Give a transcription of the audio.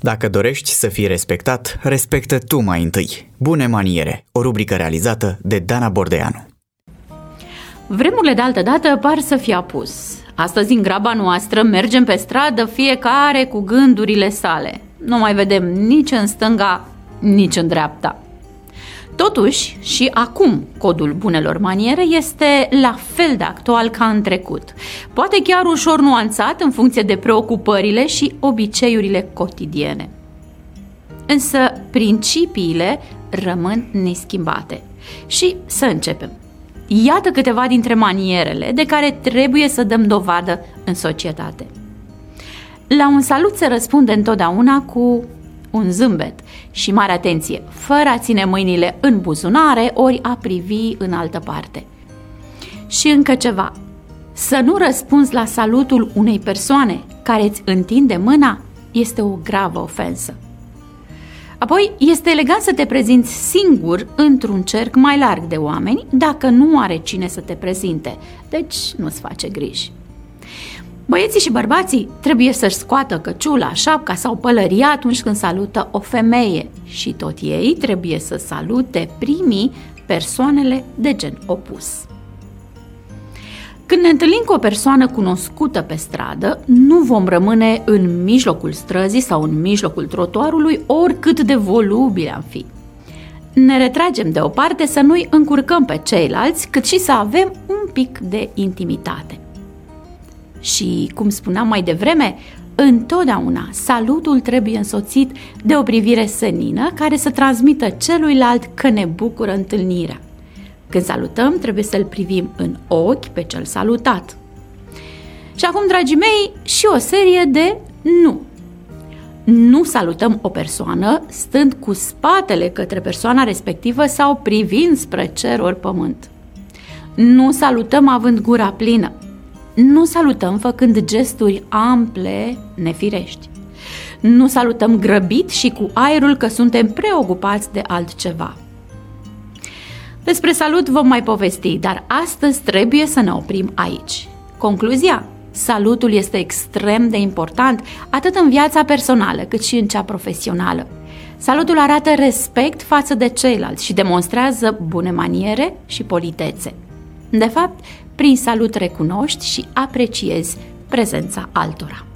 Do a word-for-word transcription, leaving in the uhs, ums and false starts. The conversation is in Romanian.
Dacă dorești să fii respectat, respectă tu mai întâi. Bune maniere, o rubrică realizată de Dana Bordeanu. Vremurile de altă dată par să fie apus. Astăzi, în graba noastră, mergem pe stradă fiecare cu gândurile sale. Nu mai vedem nici în stânga, nici în dreapta. Totuși, și acum, codul bunelor maniere este la fel de actual ca în trecut. Poate chiar ușor nuanțat în funcție de preocupările și obiceiurile cotidiene. Însă, principiile rămân neschimbate. Și să începem. Iată câteva dintre manierele de care trebuie să dăm dovadă în societate. La un salut se răspunde întotdeauna cu un zâmbet și mare atenție, fără a ține mâinile în buzunare ori a privi în altă parte. Și încă ceva, să nu răspunzi la salutul unei persoane care îți întinde mâna este o gravă ofensă. Apoi, este elegant să te prezinți singur într-un cerc mai larg de oameni dacă nu are cine să te prezinte, deci nu-ți face griji. Băieții și bărbații trebuie să-și scoată căciula, șapca sau pălăria atunci când salută o femeie și tot ei trebuie să salute primii persoanele de gen opus. Când ne întâlnim cu o persoană cunoscută pe stradă, nu vom rămâne în mijlocul străzii sau în mijlocul trotuarului, oricât de volubile am fi. Ne retragem deoparte să nu-i încurcăm pe ceilalți, cât și să avem un pic de intimitate. Și, cum spuneam mai devreme, întotdeauna salutul trebuie însoțit de o privire senină care să transmită celuilalt că ne bucură întâlnirea. Când salutăm, trebuie să-l privim în ochi pe cel salutat. Și acum, dragii mei, și o serie de nu. Nu salutăm o persoană stând cu spatele către persoana respectivă sau privind spre cer ori pământ. Nu salutăm având gura plină. Nu salutăm făcând gesturi ample, nefirești. Nu salutăm grăbit și cu aerul că suntem preocupați de altceva. Despre salut vom mai povesti, dar astăzi trebuie să ne oprim aici. Concluzia? Salutul este extrem de important atât în viața personală cât și în cea profesională. Salutul arată respect față de ceilalți și demonstrează bune maniere și politețe. De fapt, prin salut recunoști și apreciezi prezența altora.